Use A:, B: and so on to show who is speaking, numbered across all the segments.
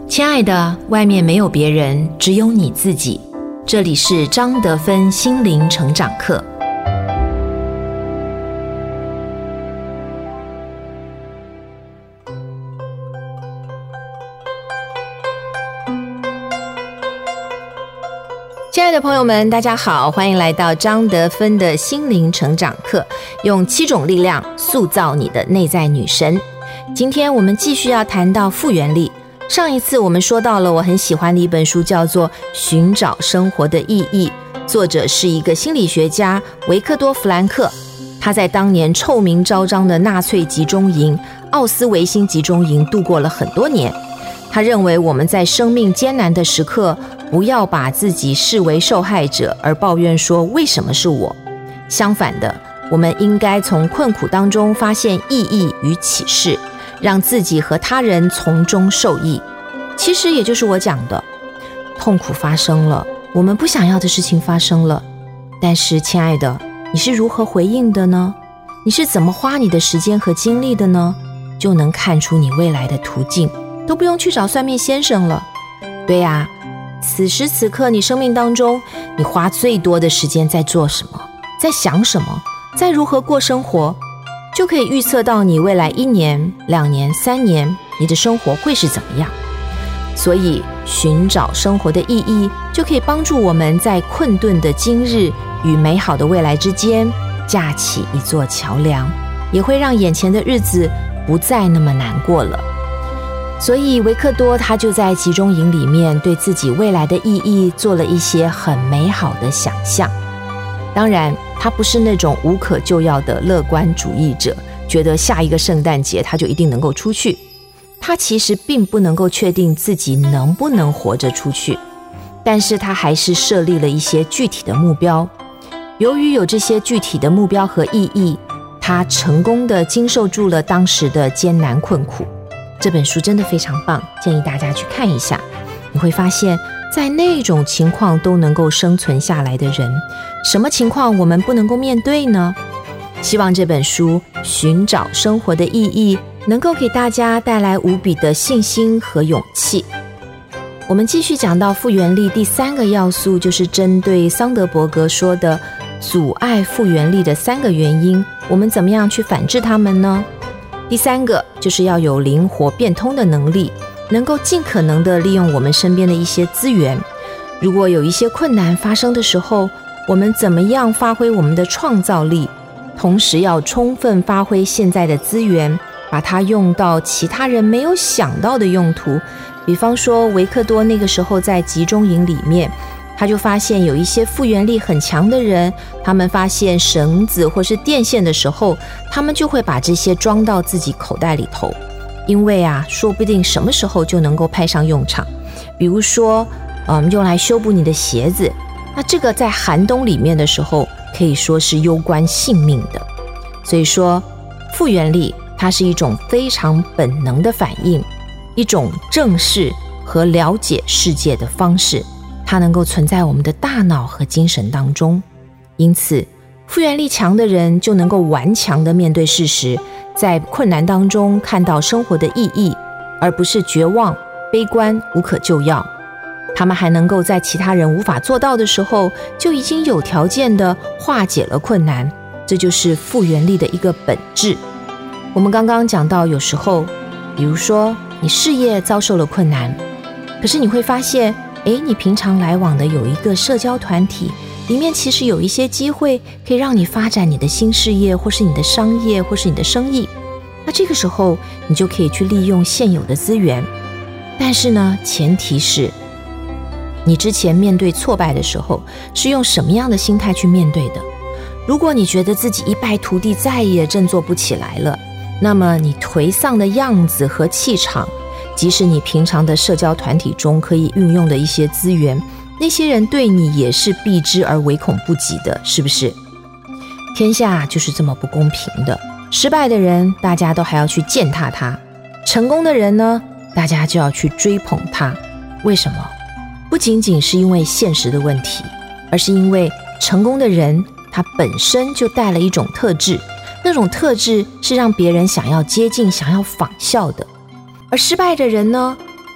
A: 亲爱的，外面没有别人，只有你自己。这里是张德芬心灵成长课。亲爱的朋友们，大家好，欢迎来到张德芬的心灵成长课，用7种力量塑造你的内在女神。今天我们继续要谈到复原力。上一次我们说到了我很喜欢的一本书，叫做《寻找生活的意义》，作者是一个心理学家维克多·弗兰克。他在当年臭名昭彰的纳粹集中营奥斯维辛集中营度过了很多年。他认为我们在生命艰难的时刻，不要把自己视为受害者而抱怨说为什么是我。相反的，我们应该从困苦当中发现意义与启示，让自己和他人从中受益。其实也就是我讲的，痛苦发生了，我们不想要的事情发生了，但是亲爱的，你是如何回应的呢？你是怎么花你的时间和精力的呢？就能看出你未来的途径，都不用去找算命先生了。对呀，此时此刻你生命当中，你花最多的时间在做什么，在想什么，在如何过生活，就可以预测到你未来1年、2年、3年，你的生活会是怎么样。所以寻找生活的意义，就可以帮助我们在困顿的今日与美好的未来之间架起一座桥梁，也会让眼前的日子不再那么难过了。所以维克多他就在集中营里面对自己未来的意义做了一些很美好的想象。当然他不是那种无可救药的乐观主义者，觉得下一个圣诞节他就一定能够出去。他其实并不能够确定自己能不能活着出去，但是他还是设立了一些具体的目标。由于有这些具体的目标和意义，他成功地经受住了当时的艰难困苦。这本书真的非常棒，建议大家去看一下。你会发现在那种情况都能够生存下来的人，什么情况我们不能够面对呢？希望这本书《寻找生活的意义》能够给大家带来无比的信心和勇气。我们继续讲到复原力第3个要素，就是针对桑德伯格说的阻碍复原力的3个原因，我们怎么样去反制它们呢？第3个就是要有灵活变通的能力，能够尽可能的利用我们身边的一些资源。如果有一些困难发生的时候，我们怎么样发挥我们的创造力，同时要充分发挥现在的资源，把它用到其他人没有想到的用途。比方说维克多那个时候在集中营里面，他就发现有一些复原力很强的人，他们发现绳子或是电线的时候，他们就会把这些装到自己口袋里头，因为说不定什么时候就能够派上用场。比如说用来修补你的鞋子，那这个在寒冬里面的时候可以说是攸关性命的。所以说复原力它是一种非常本能的反应，一种正视和了解世界的方式，它能够存在我们的大脑和精神当中。因此复原力强的人就能够顽强地面对事实，在困难当中看到生活的意义，而不是绝望、悲观、无可救药。他们还能够在其他人无法做到的时候，就已经有条件地化解了困难。这就是复原力的一个本质。我们刚刚讲到，有时候比如说你事业遭受了困难，可是你会发现你平常来往的有一个社交团体，里面其实有一些机会可以让你发展你的新事业，或是你的商业，或是你的生意。那这个时候你就可以去利用现有的资源。但是呢，前提是你之前面对挫败的时候是用什么样的心态去面对的。如果你觉得自己一败涂地，再也振作不起来了，那么你颓丧的样子和气场，即使你平常的社交团体中可以运用的一些资源，那些人对你也是避之而唯恐不及的，是不是？天下就是这么不公平的，失败的人大家都还要去践踏他，成功的人呢，大家就要去追捧他。为什么？不仅仅是因为现实的问题，而是因为成功的人他本身就带了一种特质，那种特质是让别人想要接近、想要仿效的。而失败的人呢，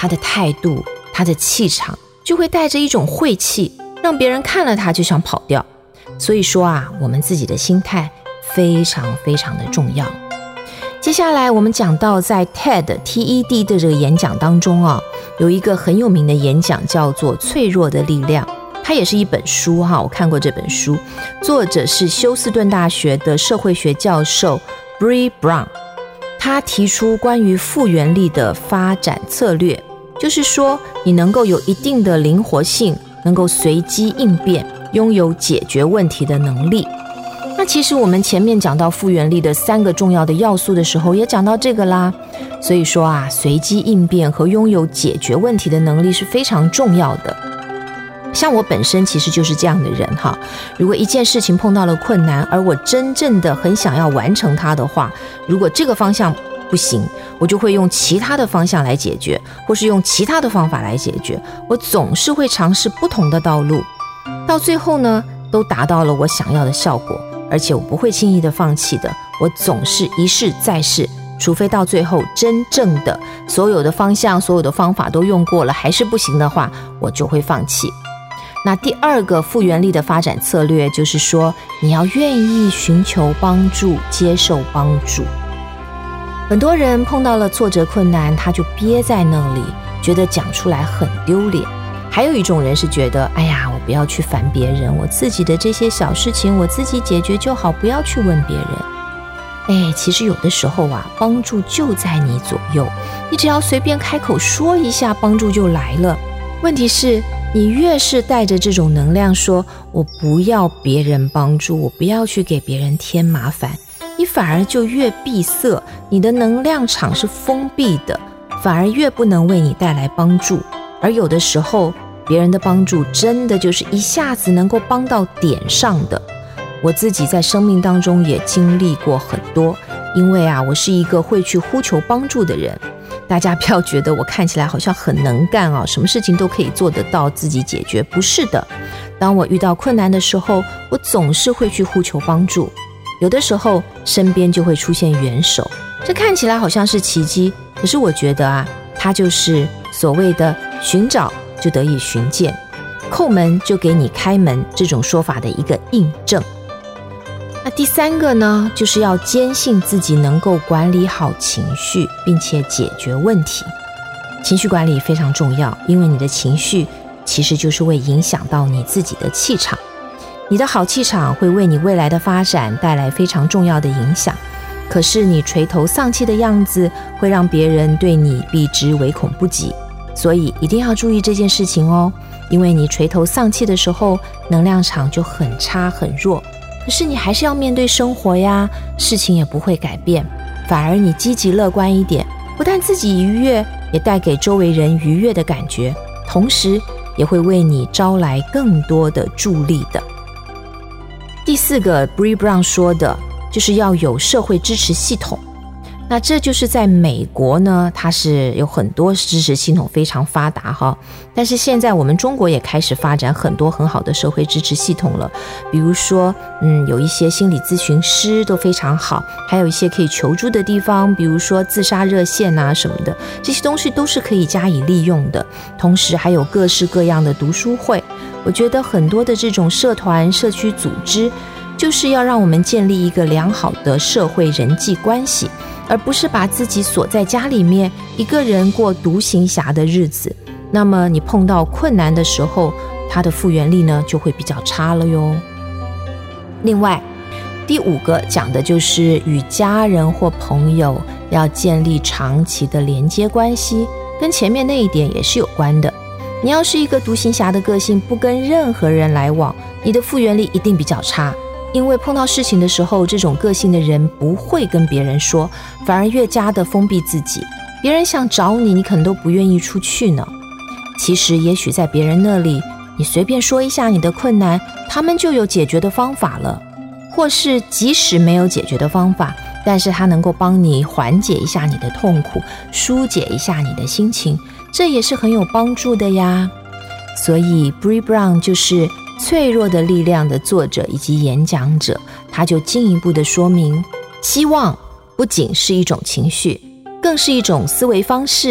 A: 他的态度，他的气场就会带着一种晦气，让别人看了他就想跑掉。所以说啊，我们自己的心态非常非常的重要。接下来我们讲到在 TED 的这个演讲当中啊，有一个很有名的演讲叫做《脆弱的力量》，它也是一本书哈，我看过这本书，作者是休斯顿大学的社会学教授 Brené Brown。 他提出关于复原力的发展策略，就是说你能够有一定的灵活性，能够随机应变，拥有解决问题的能力。那其实我们前面讲到复原力的3个重要的要素的时候，也讲到这个啦。所以说啊，随机应变和拥有解决问题的能力是非常重要的。像我本身其实就是这样的人哈，如果一件事情碰到了困难，而我真正的很想要完成它的话，如果这个方向不行，我就会用其他的方向来解决，或是用其他的方法来解决。我总是会尝试不同的道路，到最后呢，都达到了我想要的效果。而且我不会轻易的放弃的，我总是一试再试，除非到最后真正的所有的方向、所有的方法都用过了，还是不行的话，我就会放弃。那第2个复原力的发展策略，就是说你要愿意寻求帮助，接受帮助。很多人碰到了挫折困难，他就憋在那里，觉得讲出来很丢脸。还有一种人是觉得，哎呀，我不要去烦别人，我自己的这些小事情我自己解决就好，不要去问别人。其实有的时候啊，帮助就在你左右，你只要随便开口说一下，帮助就来了。问题是你越是带着这种能量说，我不要别人帮助，我不要去给别人添麻烦，你反而就越闭塞，你的能量场是封闭的，反而越不能为你带来帮助。而有的时候别人的帮助真的就是一下子能够帮到点上的。我自己在生命当中也经历过很多，因为啊，我是一个会去呼求帮助的人。大家不要觉得我看起来好像很能干啊，什么事情都可以做得到，自己解决，不是的。当我遇到困难的时候，我总是会去呼求帮助，有的时候身边就会出现援手，这看起来好像是奇迹，可是我觉得啊，它就是所谓的寻找就得以寻见，叩门就给你开门这种说法的一个印证。那第3个呢，就是要坚信自己能够管理好情绪，并且解决问题。情绪管理非常重要，因为你的情绪其实就是会影响到你自己的气场。你的好气场会为你未来的发展带来非常重要的影响，可是你垂头丧气的样子会让别人对你避之唯恐不及，所以一定要注意这件事情哦。因为你垂头丧气的时候，能量场就很差很弱，可是你还是要面对生活呀，事情也不会改变，反而你积极乐观一点，不但自己愉悦，也带给周围人愉悦的感觉，同时也会为你招来更多的助力的。第4个 Brené Brown 说的就是要有社会支持系统。那这就是在美国呢，它是有很多支持系统非常发达哈，但是现在我们中国也开始发展很多很好的社会支持系统了，比如说有一些心理咨询师都非常好，还有一些可以求助的地方，比如说自杀热线啊什么的，这些东西都是可以加以利用的。同时还有各式各样的读书会，我觉得很多的这种社团社区组织就是要让我们建立一个良好的社会人际关系，而不是把自己锁在家里面一个人过独行侠的日子。那么你碰到困难的时候，它的复原力呢就会比较差了哟。另外第5个讲的就是与家人或朋友要建立长期的连接关系，跟前面那一点也是有关的。你要是一个独行侠的个性，不跟任何人来往，你的复原力一定比较差，因为碰到事情的时候，这种个性的人不会跟别人说，反而越加的封闭自己，别人想找你，你可能都不愿意出去呢。其实也许在别人那里，你随便说一下你的困难，他们就有解决的方法了，或是即使没有解决的方法，但是他能够帮你缓解一下你的痛苦，疏解一下你的心情，这也是很有帮助的呀。所以 Brené Brown 就是脆弱的力量的作者以及演讲者，他就进一步的说明，希望不仅是一种情绪，更是一种思维方式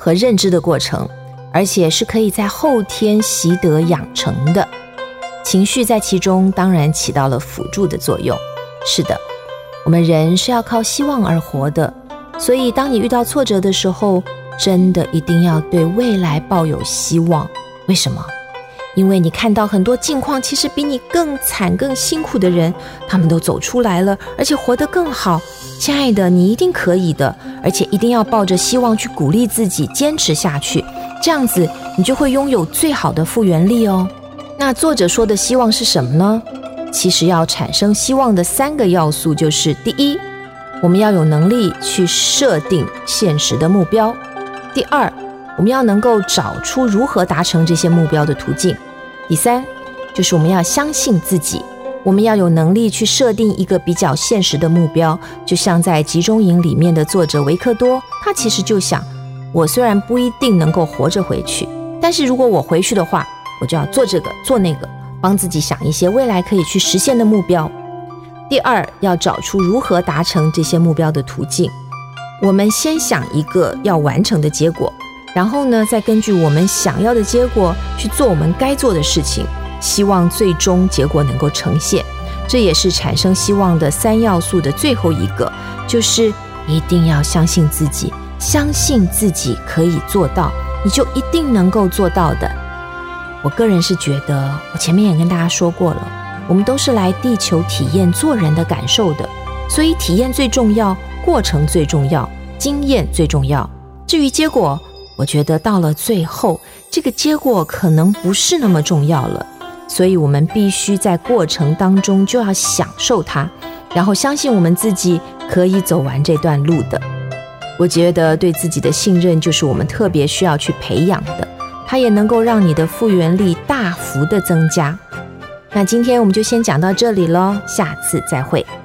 A: 和认知的过程，而且是可以在后天习得养成的。情绪在其中当然起到了辅助的作用。是的，我们人是要靠希望而活的，所以当你遇到挫折的时候，真的一定要对未来抱有希望。为什么？因为你看到很多境况其实比你更惨更辛苦的人，他们都走出来了，而且活得更好。亲爱的，你一定可以的，而且一定要抱着希望去鼓励自己，坚持下去，这样子你就会拥有最好的复原力哦。那作者说的希望是什么呢？其实要产生希望的3个要素就是：第一，我们要有能力去设定现实的目标；第二，我们要能够找出如何达成这些目标的途径；第三，就是我们要相信自己，我们要有能力去设定一个比较现实的目标。就像在集中营里面的作者维克多，他其实就想，我虽然不一定能够活着回去，但是如果我回去的话，我就要做这个做那个，帮自己想一些未来可以去实现的目标。第二，要找出如何达成这些目标的途径。我们先想一个要完成的结果，然后呢，再根据我们想要的结果去做我们该做的事情，希望最终结果能够呈现。这也是产生希望的3要素的最后一个，就是一定要相信自己，相信自己可以做到，你就一定能够做到的。我个人是觉得，我前面也跟大家说过了，我们都是来地球体验做人的感受的，所以体验最重要，过程最重要，经验最重要。至于结果，我觉得到了最后，这个结果可能不是那么重要了，所以我们必须在过程当中就要享受它，然后相信我们自己可以走完这段路的。我觉得对自己的信任就是我们特别需要去培养的，它也能够让你的复原力大幅的增加。那今天我们就先讲到这里咯，下次再会。